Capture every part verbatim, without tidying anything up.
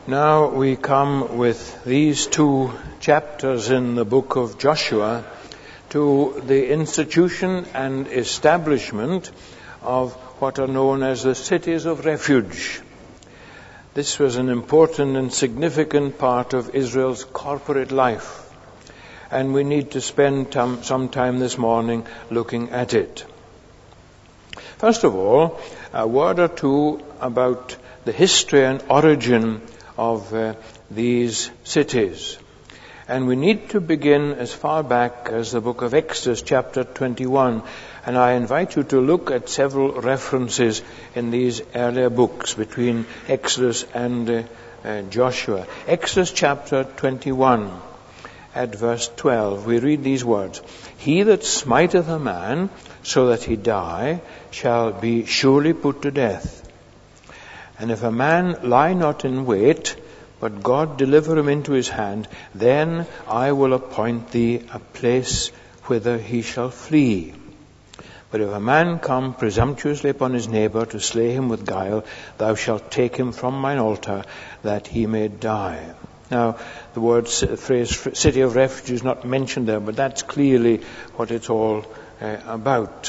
Now we come with these two chapters in the book of Joshua to the institution and establishment of what are known as the cities of refuge. This was an important and significant part of Israel's corporate life, and we need to spend tam- some time this morning looking at it. First of all, a word or two about the history and origin of uh, these cities. And we need to begin as far back as the book of Exodus chapter twenty-one. And I invite you to look at several references in these earlier books between Exodus and uh, uh, Joshua. Exodus chapter twenty-one at verse twelve, we read these words: "He that smiteth a man so that he die shall be surely put to death. And if a man lie not in wait, but God deliver him into his hand, then I will appoint thee a place whither he shall flee. But if a man come presumptuously upon his neighbor to slay him with guile, thou shalt take him from mine altar, that he may die." Now, the word, phrase, city of refuge is not mentioned there, but that's clearly what it's all uh, about.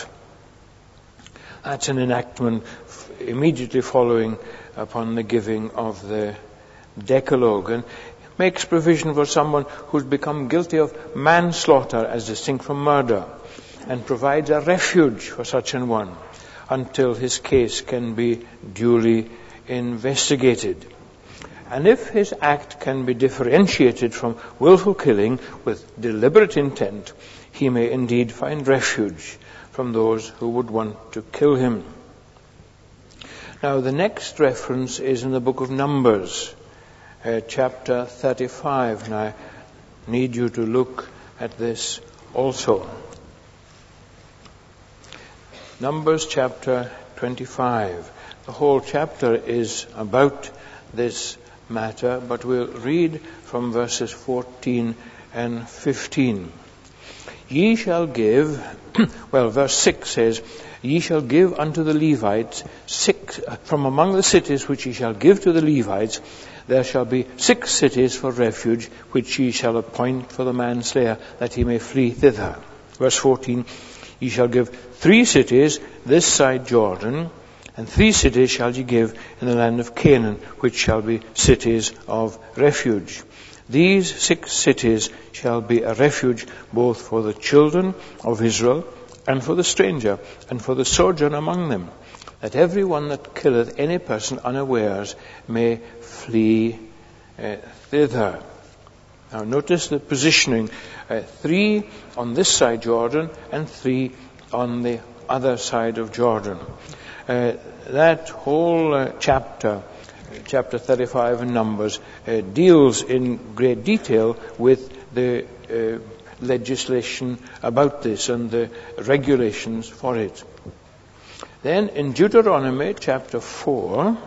That's an enactment f- immediately following upon the giving of the Decalogue, and makes provision for someone who's become guilty of manslaughter as distinct from murder, and provides a refuge for such an one until his case can be duly investigated. And if his act can be differentiated from willful killing with deliberate intent, he may indeed find refuge from those who would want to kill him. Now, the next reference is in the book of Numbers, uh, chapter thirty-five. And I need you to look at this also. Numbers chapter twenty-five. The whole chapter is about this matter, but we'll read from verses fourteen and fifteen. "Ye shall give," well, verse six says, "Ye shall give unto the Levites six, from among the cities which ye shall give to the Levites, there shall be six cities for refuge, which ye shall appoint for the manslayer, that he may flee thither." Verse fourteen, "Ye shall give three cities this side Jordan, and three cities shall ye give in the land of Canaan, which shall be cities of refuge. These six cities shall be a refuge both for the children of Israel and for the stranger and for the sojourn among them, that every one that killeth any person unawares may flee uh, thither." Now notice the positioning. Uh, three on this side Jordan and three on the other side of Jordan. Uh, that whole uh, chapter, chapter thirty-five in Numbers, uh, deals in great detail with the uh, legislation about this and the regulations for it. Then in Deuteronomy chapter four,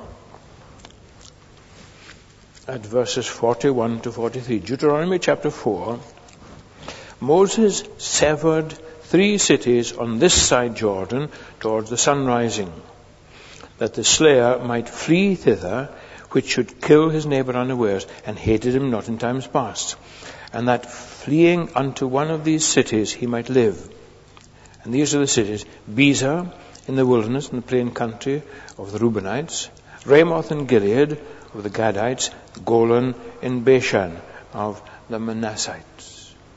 at verses forty-one to forty-three, Deuteronomy chapter four, Moses severed three cities on this side Jordan towards the sun rising, that the slayer might flee thither, which should kill his neighbor unawares, and hated him not in times past, and that fleeing unto one of these cities he might live. And these are the cities: Bezer in the wilderness, in the plain country of the Reubenites; Ramoth in Gilead of the Gadites; Golan in Bashan of the Manassites.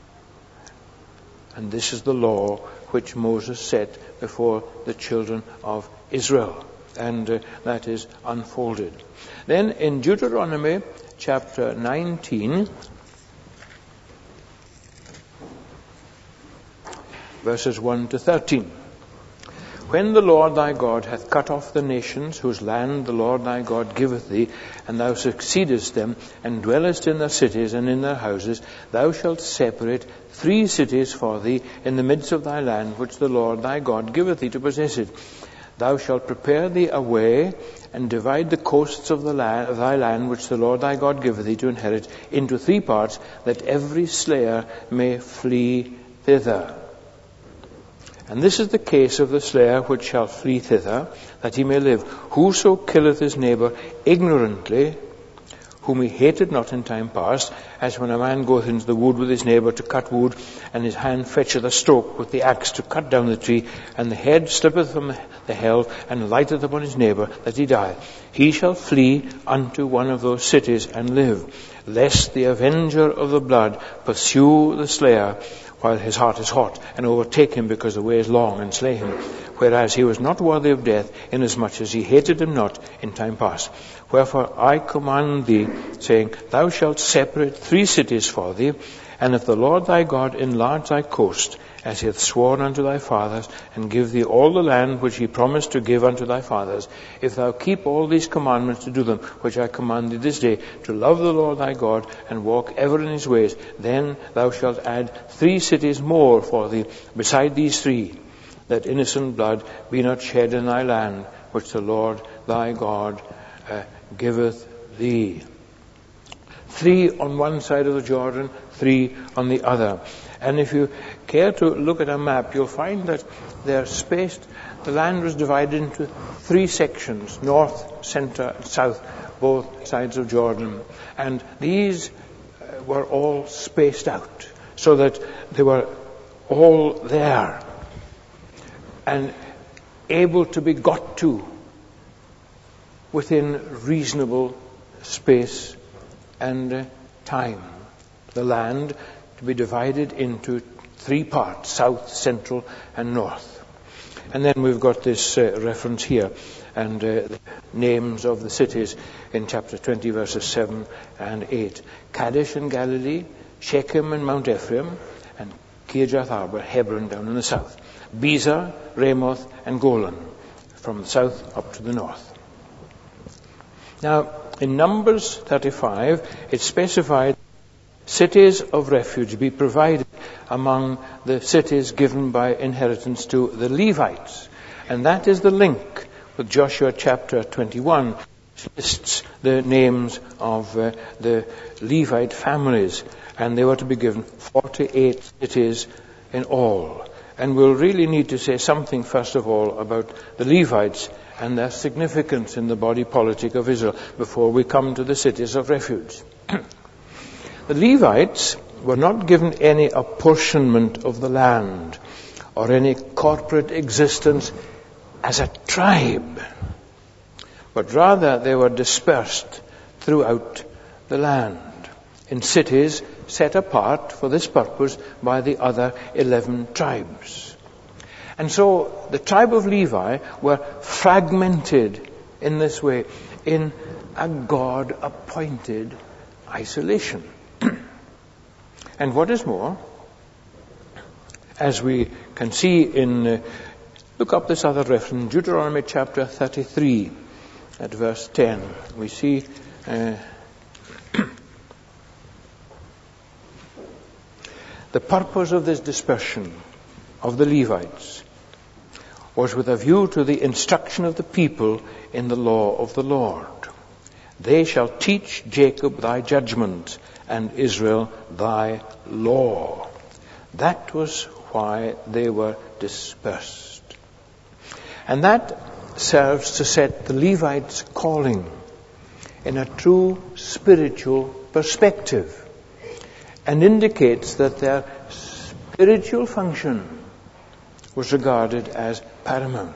And this is the law which Moses set before the children of Israel. And uh, that is unfolded. Then in Deuteronomy chapter nineteen, verses one to thirteen. "When the Lord thy God hath cut off the nations whose land the Lord thy God giveth thee, and thou succeedest them, and dwellest in their cities and in their houses, thou shalt separate three cities for thee in the midst of thy land, which the Lord thy God giveth thee to possess it. Thou shalt prepare thee a way, and divide the coasts of the land, of thy land, which the Lord thy God giveth thee to inherit, into three parts, that every slayer may flee thither. And this is the case of the slayer which shall flee thither, that he may live. Whoso killeth his neighbor ignorantly, whom he hated not in time past, as when a man goeth into the wood with his neighbour to cut wood, and his hand fetcheth a stroke with the axe to cut down the tree, and the head slippeth from the helve, and lighteth upon his neighbour, that he die. He shall flee unto one of those cities and live, lest the avenger of the blood pursue the slayer while his heart is hot, and overtake him because the way is long, and slay him, whereas he was not worthy of death, inasmuch as he hated him not in time past. Wherefore I command thee, saying, Thou shalt separate three cities for thee, and if the Lord thy God enlarge thy coast, as he hath sworn unto thy fathers, and give thee all the land which he promised to give unto thy fathers, if thou keep all these commandments to do them, which I command thee this day, to love the Lord thy God, and walk ever in his ways, then thou shalt add three cities more for thee, beside these three, that innocent blood be not shed in thy land, which the Lord thy God uh, giveth thee. Three on one side of the Jordan, three on the other. And if you care to look at a map, you'll find that they're spaced. The land was divided into three sections, north, center, and south, both sides of Jordan. And these were all spaced out, so that they were all there and able to be got to within reasonable space and uh, time. The land to be divided into three parts, south, central, and north. And then we've got this uh, reference here, and uh, the names of the cities in chapter twenty, verses seven and eight. Kadesh in Galilee, Shechem and Mount Ephraim, and Kirjath Arba, Hebron down in the south. Bezer, Ramoth, and Golan, from the south up to the north. Now, in Numbers thirty-five, it specified cities of refuge be provided among the cities given by inheritance to the Levites. And that is the link with Joshua chapter twenty-one, which lists the names of uh, the Levite families. And they were to be given forty-eight cities in all. And we'll really need to say something, first of all, about the Levites and their significance in the body politic of Israel before we come to the cities of refuge. The Levites were not given any apportionment of the land or any corporate existence as a tribe, but rather they were dispersed throughout the land in cities set apart for this purpose by the other eleven tribes. And so the tribe of Levi were fragmented in this way, in a God-appointed isolation. And what is more, as we can see in, uh, look up this other reference, Deuteronomy chapter thirty-three at verse ten, we see uh, the purpose of this dispersion of the Levites was with a view to the instruction of the people in the law of the Lord. They shall teach Jacob thy judgment, and Israel thy law. That was why they were dispersed. And that serves to set the Levites' calling in a true spiritual perspective, and indicates that their spiritual function was regarded as paramount.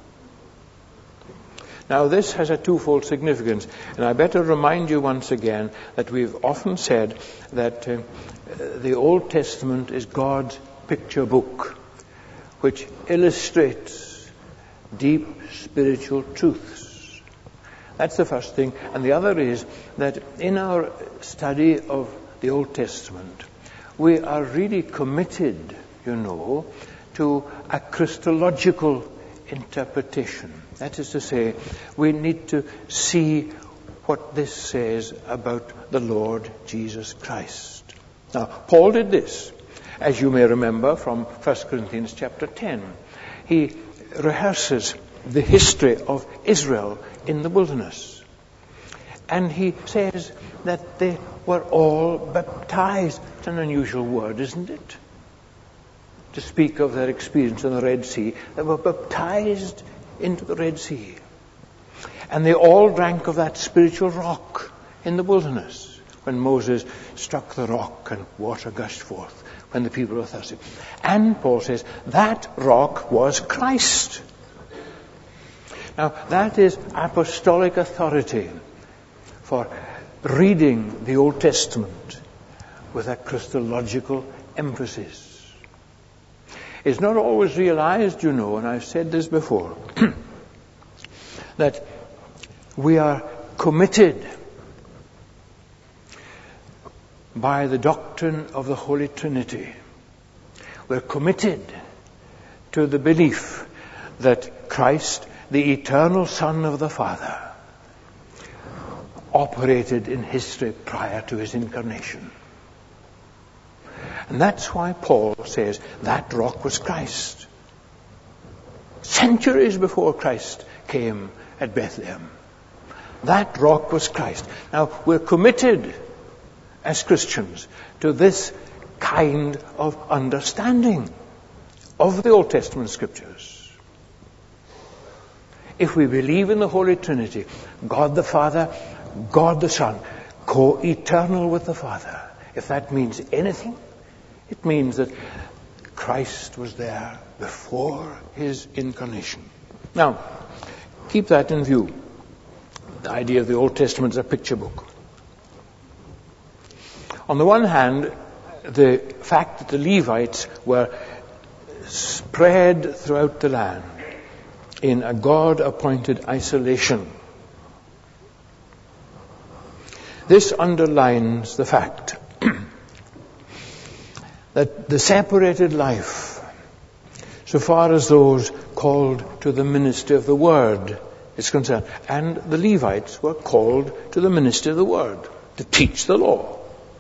Now, this has a twofold significance, and I better remind you once again that we've often said that uh, the Old Testament is God's picture book, which illustrates deep spiritual truths. That's the first thing. And the other is that in our study of the Old Testament, we are really committed, you know, to a Christological interpretation. That is to say, we need to see what this says about the Lord Jesus Christ. Now, Paul did this, as you may remember from First Corinthians chapter ten. He rehearses the history of Israel in the wilderness. And he says that they were all baptized. It's an unusual word, isn't it? To speak of their experience in the Red Sea. They were baptized into the Red Sea. And they all drank of that spiritual rock in the wilderness when Moses struck the rock and water gushed forth when the people were thirsty. And Paul says that rock was Christ. Now, that is apostolic authority for reading the Old Testament with a Christological emphasis. It's not always realized, you know, and I've said this before, that we are committed by the doctrine of the Holy Trinity. We're committed to the belief that Christ, the eternal Son of the Father, operated in history prior to his incarnation. And that's why Paul says that rock was Christ. Centuries before Christ came at Bethlehem, that rock was Christ. Now, we're committed as Christians to this kind of understanding of the Old Testament Scriptures. If we believe in the Holy Trinity, God the Father, God the Son, co-eternal with the Father, if that means anything, it means that Christ was there before his incarnation. Now, keep that in view. The idea of the Old Testament is a picture book. On the one hand, the fact that the Levites were spread throughout the land in a God-appointed isolation. This underlines the fact that the separated life, so far as those called to the ministry of the Word is concerned, and the Levites were called to the ministry of the Word, to teach the law.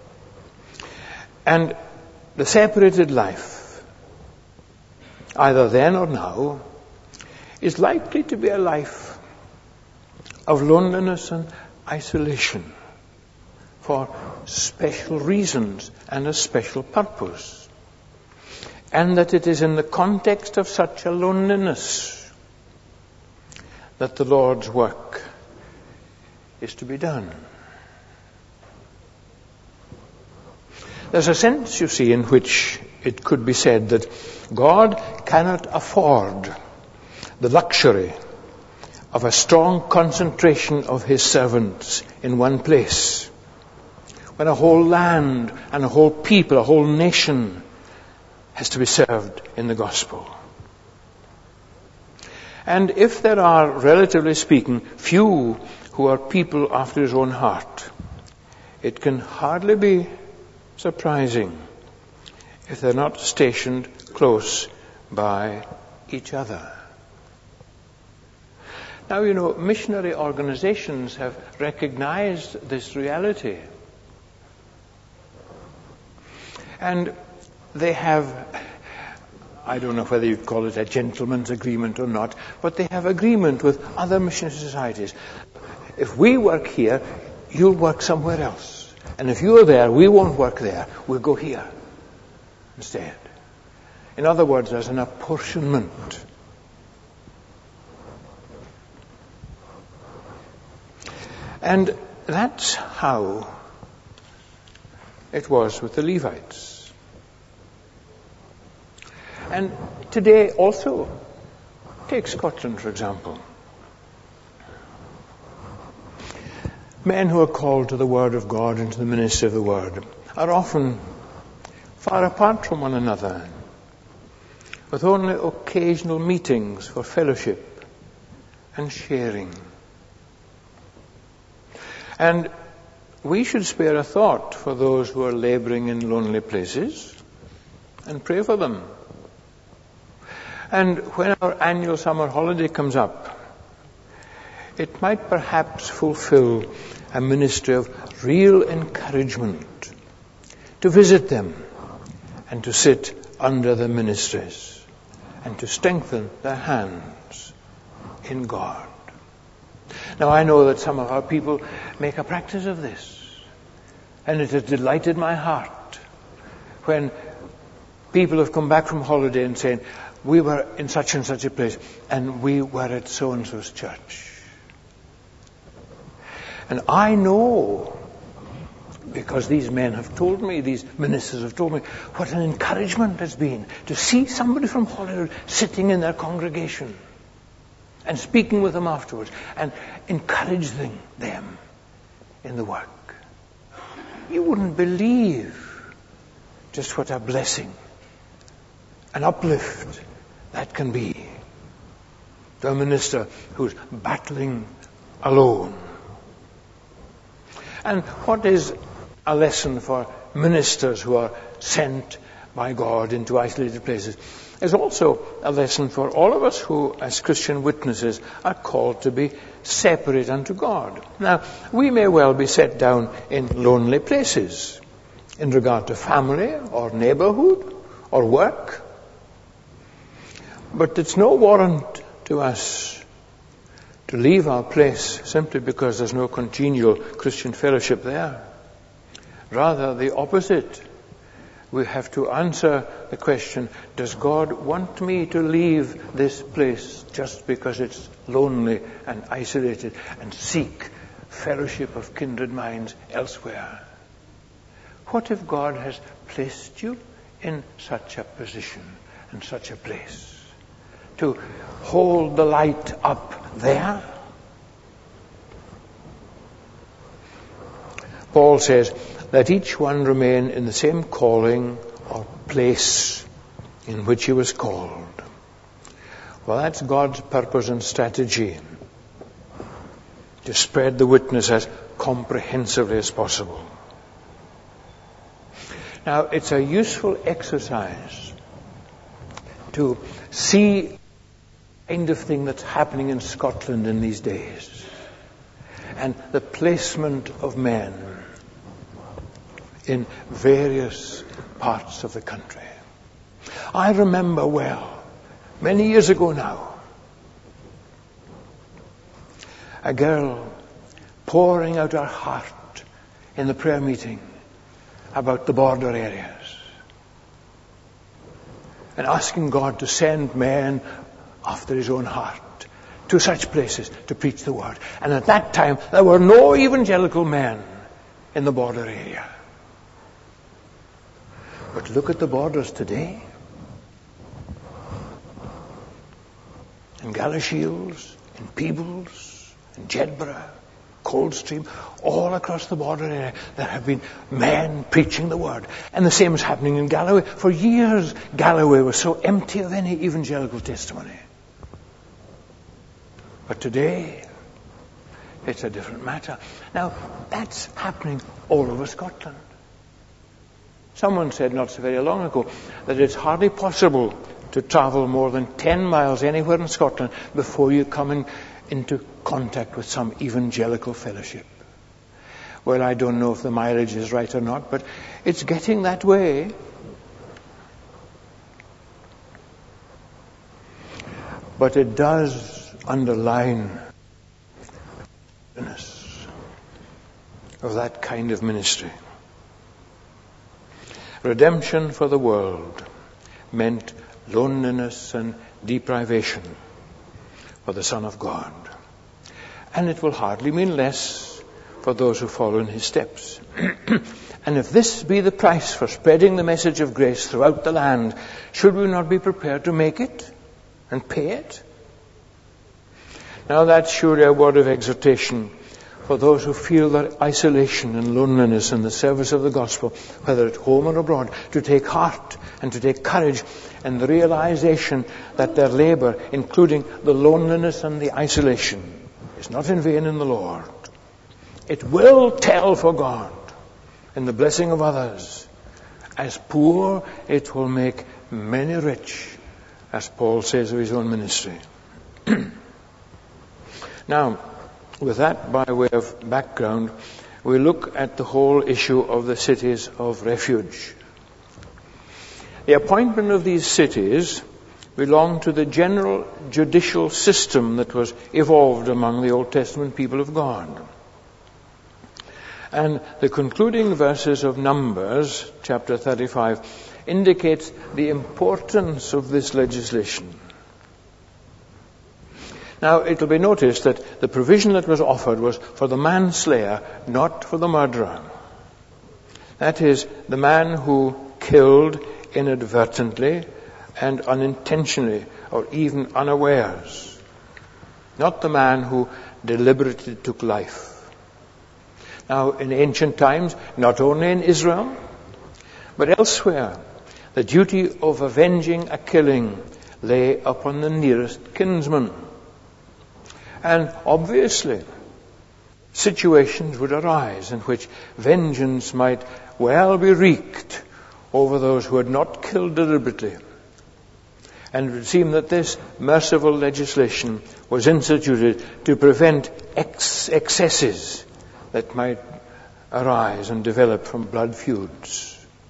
And the separated life, either then or now, is likely to be a life of loneliness and isolation for special reasons and a special purpose. And that it is in the context of such a loneliness that the Lord's work is to be done. There's a sense, you see, in which it could be said that God cannot afford the luxury of a strong concentration of his servants in one place, when a whole land and a whole people, a whole nation has to be served in the gospel. And if there are, relatively speaking, few who are people after his own heart, it can hardly be surprising if they're not stationed close by each other. Now, you know, missionary organizations have recognized this reality. And they have, I don't know whether you'd call it a gentleman's agreement or not, but they have agreement with other missionary societies. If we work here, you'll work somewhere else. And if you're there, we won't work there. We'll go here instead. In other words, there's an apportionment. And that's how it was with the Levites. And today also, take Scotland for example. Men who are called to the Word of God and to the ministry of the Word are often far apart from one another, with only occasional meetings for fellowship and sharing. And we should spare a thought for those who are laboring in lonely places and pray for them. And when our annual summer holiday comes up, it might perhaps fulfill a ministry of real encouragement to visit them and to sit under the ministries and to strengthen their hands in God. Now, I know that some of our people make a practice of this, and it has delighted my heart when people have come back from holiday and saying, we were in such and such a place and we were at so-and-so's church. And I know, because these men have told me, these ministers have told me, what an encouragement it's been to see somebody from Holyrood sitting in their congregation and speaking with them afterwards and encouraging them in the work. You wouldn't believe just what a blessing, an uplift that can be to a minister who's battling alone. And what is a lesson for ministers who are sent by God into isolated places is also a lesson for all of us who, as Christian witnesses, are called to be separate unto God. Now, we may well be set down in lonely places in regard to family or neighborhood or work, but it's no warrant to us to leave our place simply because there's no congenial Christian fellowship there. Rather, the opposite. We have to answer the question, does God want me to leave this place just because it's lonely and isolated and seek fellowship of kindred minds elsewhere? What if God has placed you in such a position and such a place to hold the light up there? Paul says, let each one remain in the same calling or place in which he was called. Well, that's God's purpose and strategy, to spread the witness as comprehensively as possible. Now, it's a useful exercise to see the kind of thing that's happening in Scotland in these days, and the placement of men in various parts of the country. I remember well, many years ago now, a girl pouring out her heart in the prayer meeting about the border areas and asking God to send men after his own heart to such places to preach the word. And at that time, there were no evangelical men in the border area. But look at the borders today. In Galashiels, in Peebles, in Jedburgh, Coldstream, all across the border area, there have been men preaching the word. And the same is happening in Galloway. For years, Galloway was so empty of any evangelical testimony. But today, it's a different matter. Now, that's happening all over Scotland. Someone said not so very long ago that it's hardly possible to travel more than ten miles anywhere in Scotland before you come in, into contact with some evangelical fellowship. Well, I don't know if the mileage is right or not, but it's getting that way. But it does underline the goodness of that kind of ministry. Redemption for the world meant loneliness and deprivation for the Son of God. And it will hardly mean less for those who follow in his steps. And if this be the price for spreading the message of grace throughout the land, should we not be prepared to make it and pay it? Now that's surely a word of exhortation for those who feel that isolation and loneliness in the service of the gospel, whether at home or abroad, to take heart and to take courage in the realization that their labor, including the loneliness and the isolation, is not in vain in the Lord. It will tell for God in the blessing of others. As poor, it will make many rich, as Paul says of his own ministry. Now, with that by way of background, we look at the whole issue of the cities of refuge. The appointment of these cities belonged to the general judicial system that was evolved among the Old Testament people of God. And the concluding verses of Numbers, chapter thirty-five, indicates the importance of this legislation. Now, it will be noticed that the provision that was offered was for the manslayer, not for the murderer. That is, the man who killed inadvertently and unintentionally, or even unawares. Not the man who deliberately took life. Now, in ancient times, not only in Israel, but elsewhere, the duty of avenging a killing lay upon the nearest kinsman. And obviously, situations would arise in which vengeance might well be wreaked over those who had not killed deliberately. And it would seem that this merciful legislation was instituted to prevent ex- excesses that might arise and develop from blood feuds.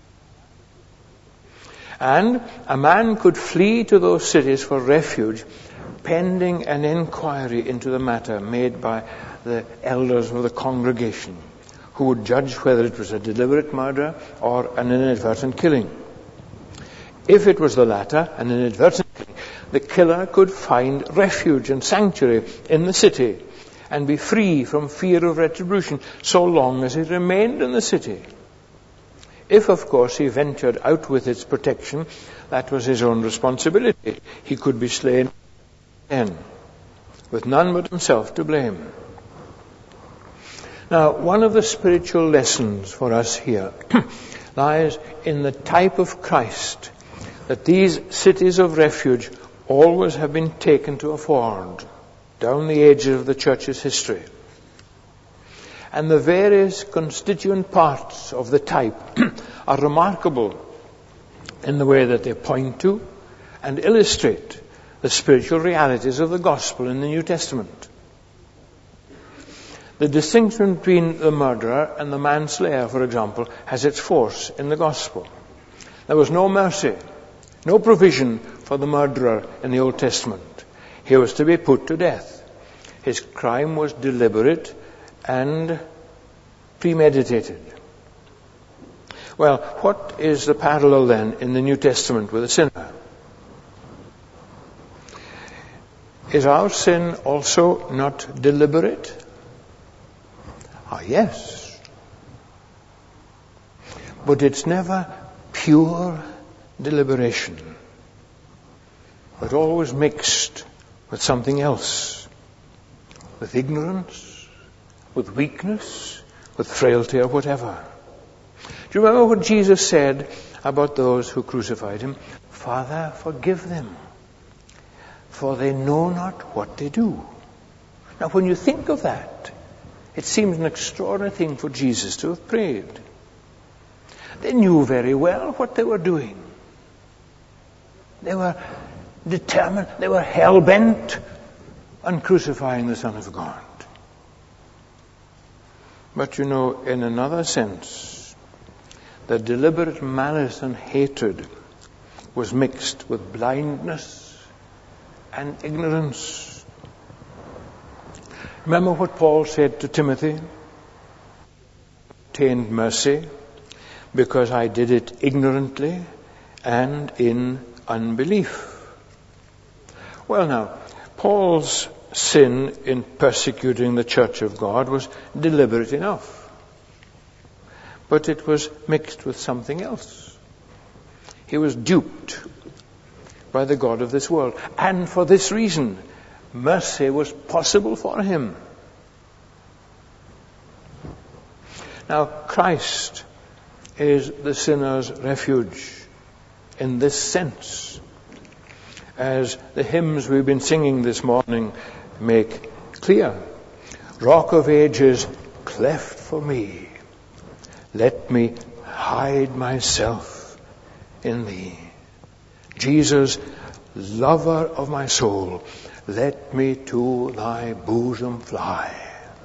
And a man could flee to those cities for refuge pending an inquiry into the matter made by the elders of the congregation, who would judge whether it was a deliberate murder or an inadvertent killing. If it was the latter, an inadvertent killing, the killer could find refuge and sanctuary in the city and be free from fear of retribution so long as he remained in the city. If, of course, he ventured out with its protection, that was his own responsibility. He could be slain again, with none but himself to blame. Now, one of the spiritual lessons for us here lies in the type of Christ that these cities of refuge always have been taken to afford down the ages of the church's history. And the various constituent parts of the type are remarkable in the way that they point to and illustrate the spiritual realities of the gospel in the New Testament. The distinction between the murderer and the manslayer, for example, has its force in the gospel. There was no mercy, no provision for the murderer in the Old Testament. He was to be put to death. His crime was deliberate and premeditated. Well, what is the parallel then in the New Testament with a sinner? Is our sin also not deliberate? Ah, yes. But it's never pure deliberation, but always mixed with something else, with ignorance, with weakness, with frailty or whatever. Do you remember what Jesus said about those who crucified him? Father, forgive them, for they know not what they do. Now, when you think of that, it seems an extraordinary thing for Jesus to have prayed. They knew very well what they were doing. They were determined, they were hell-bent on crucifying the Son of God. But you know, in another sense, the deliberate malice and hatred was mixed with blindness and ignorance. Remember what Paul said to Timothy? Obtained mercy because I did it ignorantly and in unbelief. Well now, Paul's sin in persecuting the church of God was deliberate enough. But it was mixed with something else. He was duped by the god of this world. And for this reason, mercy was possible for him. Now, Christ is the sinner's refuge in this sense, as the hymns we've been singing this morning make clear. Rock of ages, cleft for me, let me hide myself in thee. Jesus, lover of my soul, let me to thy bosom fly.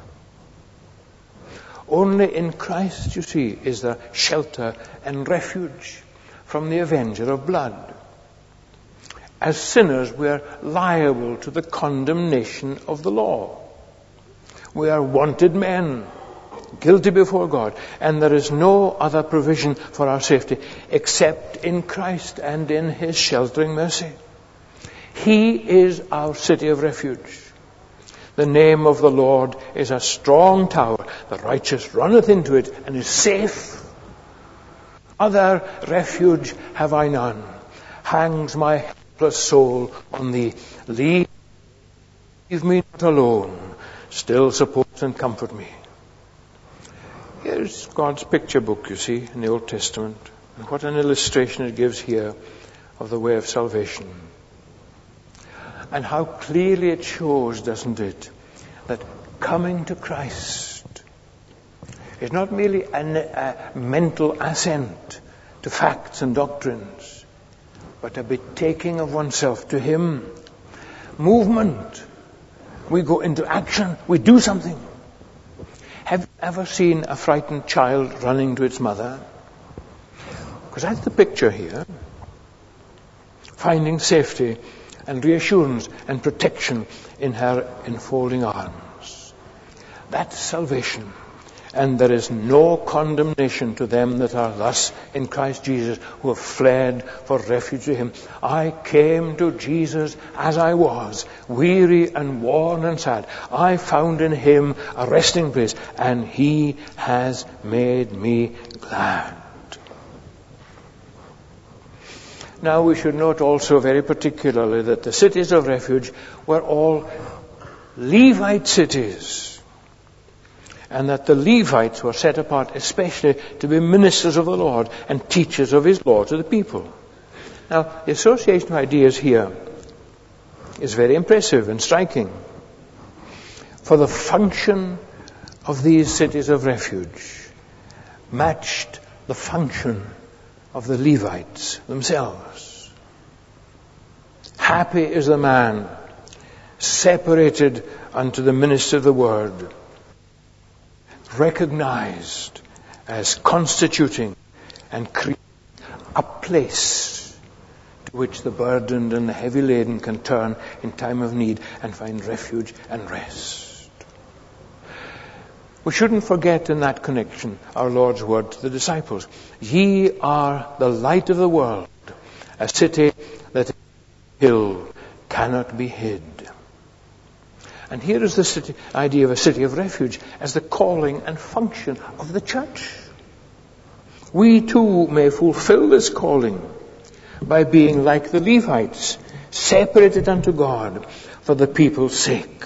Only in Christ, you see, is there shelter and refuge from the avenger of blood. As sinners, we are liable to the condemnation of the law. We are wanted men, guilty before God, and there is no other provision for our safety except in Christ and in His sheltering mercy. He is our city of refuge. The name of the Lord is a strong tower. The righteous runneth into it and is safe. Other refuge have I none. Hangs my helpless soul on thee. Leave me not alone. Still support and comfort me. Here's God's picture book, you see, in the Old Testament. And what an illustration it gives here of the way of salvation. And how clearly it shows, doesn't it, that coming to Christ is not merely an, a mental assent to facts and doctrines, but a betaking of oneself to Him. Movement. We go into action. We do something. Have you ever seen a frightened child running to its mother? Because that's the picture here. Finding safety and reassurance and protection in her enfolding arms. That's salvation. And there is no condemnation to them that are thus in Christ Jesus, who have fled for refuge to Him. I came to Jesus as I was, weary and worn and sad. I found in Him a resting place, and He has made me glad. Now we should note also very particularly that the cities of refuge were all Levite cities. And that the Levites were set apart especially to be ministers of the Lord and teachers of His law to the people. Now, the association of ideas here is very impressive and striking. For the function of these cities of refuge matched the function of the Levites themselves. Happy is the man separated unto the ministry of the word, recognized as constituting and creating a place to which the burdened and the heavy laden can turn in time of need and find refuge and rest. We shouldn't forget in that connection our Lord's word to the disciples. Ye are the light of the world. A city that is a hill cannot be hid. And here is the city, idea of a city of refuge as the calling and function of the church. We too may fulfill this calling by being like the Levites, separated unto God for the people's sake.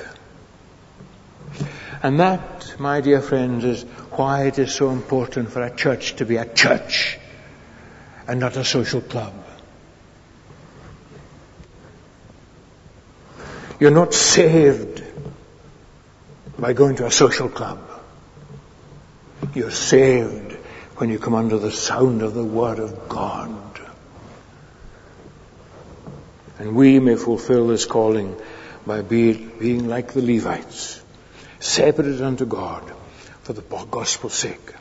And that, my dear friends, is why it is so important for a church to be a church and not a social club. You're not saved by going to a social club. You're saved when you come under the sound of the Word of God. And we may fulfill this calling by be, being like the Levites, separated unto God for the gospel's sake.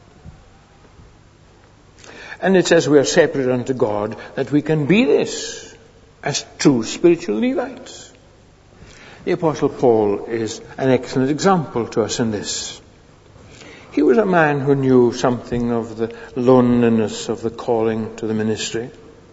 And it's as we are separated unto God that we can be this as true spiritual Levites. The Apostle Paul is an excellent example to us in this. He was a man who knew something of the loneliness of the calling to the ministry.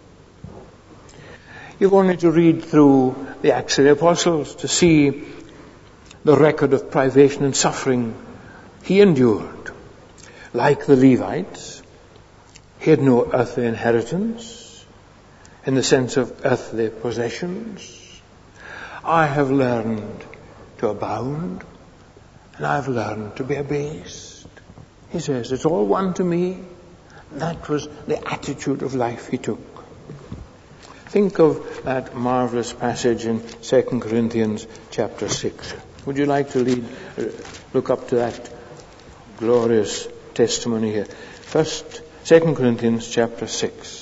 You've only to read through the Acts of the Apostles to see the record of privation and suffering he endured. Like the Levites, he had no earthly inheritance in the sense of earthly possessions. I have learned to abound, and I've learned to be abased. He says, it's all one to me. That was the attitude of life he took. Think of that marvelous passage in Second Corinthians chapter six. Would you like to lead, uh, look up to that glorious testimony here? First, Second Corinthians chapter six.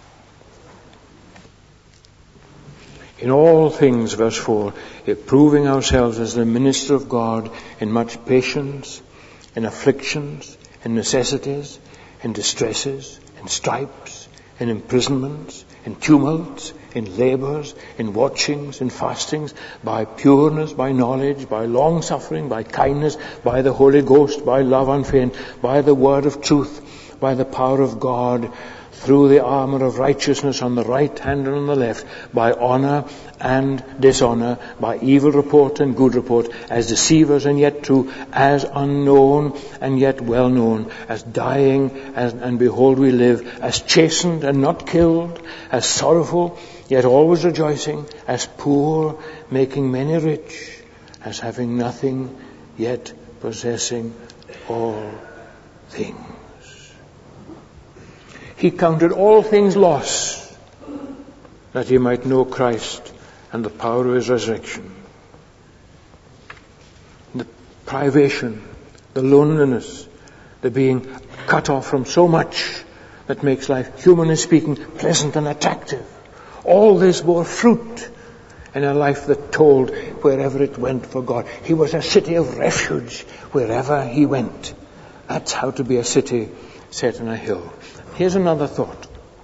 In all things, verse four, proving ourselves as the minister of God in much patience, in afflictions, in necessities, in distresses, in stripes, in imprisonments, in tumults, in labours, in watchings, in fastings, by pureness, by knowledge, by long suffering, by kindness, by the Holy Ghost, by love unfeigned, by the word of truth, by the power of God, through the armor of righteousness on the right hand and on the left, by honor and dishonor, by evil report and good report, as deceivers and yet true, as unknown and yet well known, as dying as, and behold we live, as chastened and not killed, as sorrowful yet always rejoicing, as poor, making many rich, as having nothing, yet possessing all things. He counted all things loss, that he might know Christ and the power of his resurrection. The privation, the loneliness, the being cut off from so much that makes life, humanly speaking, pleasant and attractive. All this bore fruit in a life that told wherever it went for God. He was a city of refuge wherever he went. That's how to be a city set on a hill. Here's another thought.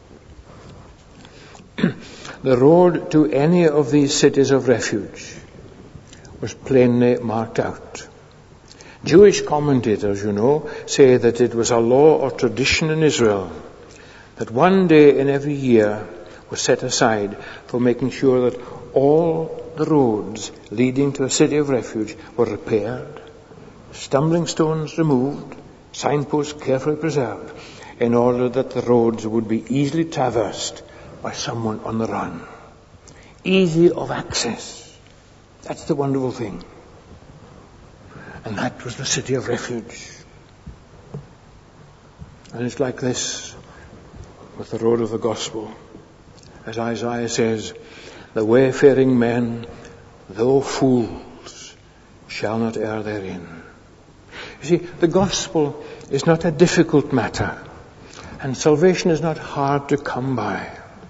The road to any of these cities of refuge was plainly marked out. Jewish commentators, you know, say that it was a law or tradition in Israel that one day in every year was set aside for making sure that all the roads leading to a city of refuge were repaired, stumbling stones removed, signposts carefully preserved, in order that the roads would be easily traversed by someone on the run. Easy of access. That's the wonderful thing. And that was the city of refuge. And it's like this with the road of the gospel. As Isaiah says, the wayfaring men, though fools, shall not err therein. You see, the gospel is not a difficult matter, and salvation is not hard to come by.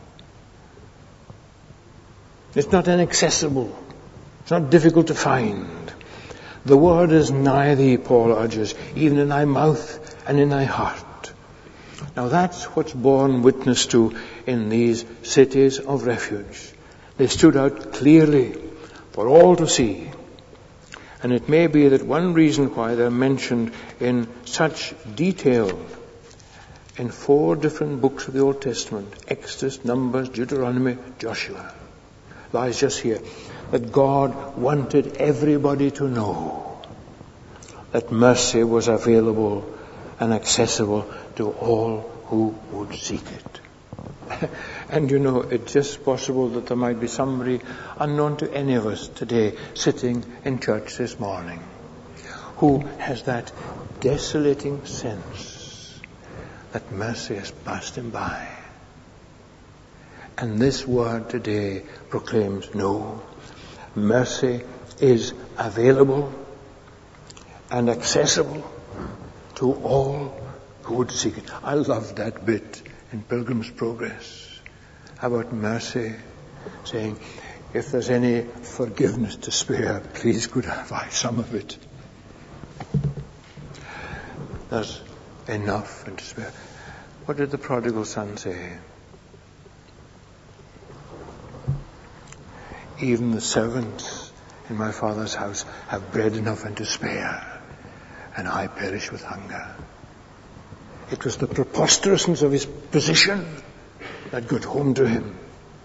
It's not inaccessible. It's not difficult to find. The word is nigh thee, Paul urges, even in thy mouth and in thy heart. Now that's what's borne witness to in these cities of refuge. They stood out clearly for all to see. And it may be that one reason why they're mentioned in such detail in four different books of the Old Testament, Exodus, Numbers, Deuteronomy, Joshua, lies just here. That God wanted everybody to know that mercy was available and accessible to all who would seek it. And you know, it's just possible that there might be somebody unknown to any of us today sitting in church this morning who has that desolating sense that mercy has passed him by. And this word today proclaims, no, mercy is available and accessible to all who would seek it. I love that bit in Pilgrim's Progress about mercy, saying, if there's any forgiveness to spare, please could have I some of it. There's enough and to spare. What did the prodigal son say? Even the servants in my father's house have bread enough and to spare, and I perish with hunger. It was the preposterousness of his position that got home to him.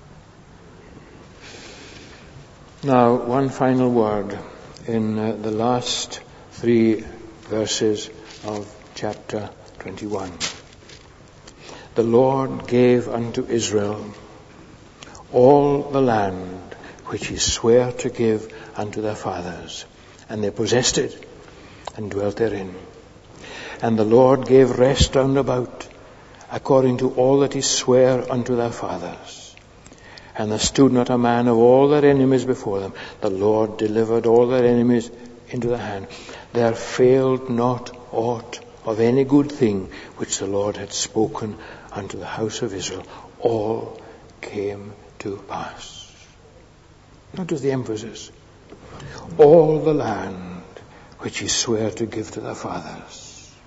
Now, one final word in uh, the last three verses of chapter twenty-one. The Lord gave unto Israel all the land which he sware to give unto their fathers, and they possessed it and dwelt therein. And the Lord gave rest round about, according to all that he sware unto their fathers. And there stood not a man of all their enemies before them. The Lord delivered all their enemies into their hand. There failed not aught of any good thing which the Lord had spoken unto the house of Israel. All came to pass. Notice the emphasis. All the land which he sware to give to their fathers.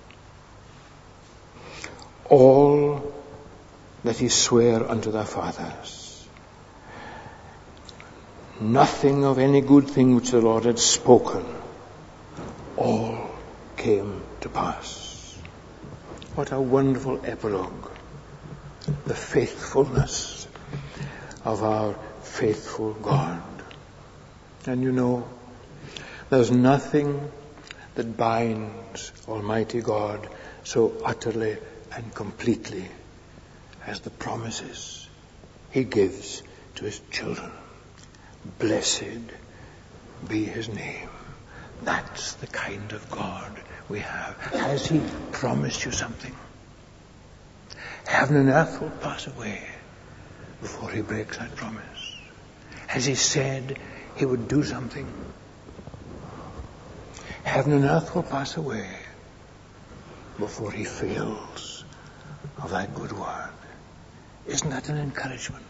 All that he sware unto their fathers. Nothing of any good thing which the Lord had spoken. All came to pass. What a wonderful epilogue the faithfulness of our faithful God. And you know, there's nothing that binds Almighty God so utterly and completely as the promises He gives to His children. Blessed be His name. That's the kind of God we have. Has He promised you something? Heaven and earth will pass away before He breaks that promise. Has He said He would do something? Heaven and earth will pass away before He fails of that good word. Isn't that an encouragement?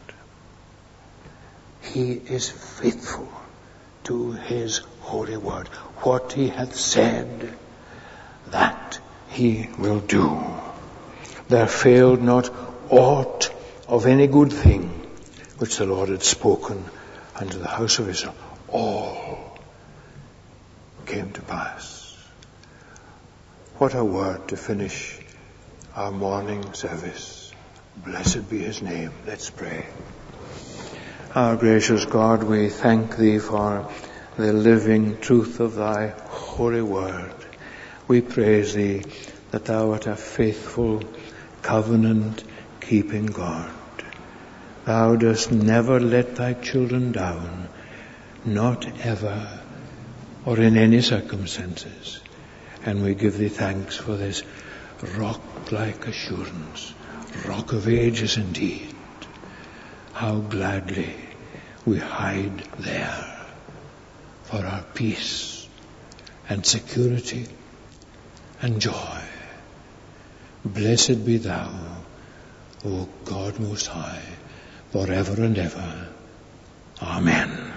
He is faithful to His holy word. What He hath said, that He will do. There failed not aught of any good thing which the Lord had spoken unto the house of Israel. All came to pass. What a word to finish our morning service. Blessed be His name. Let's pray. Our gracious God, we thank Thee for the living truth of Thy holy word. We praise Thee that Thou art a faithful, covenant-keeping God. Thou dost never let Thy children down, not ever, or in any circumstances. And we give Thee thanks for this rock-like assurance, rock of ages indeed. How gladly we hide there for our peace and security and joy. Blessed be Thou, O God Most High, forever and ever. Amen.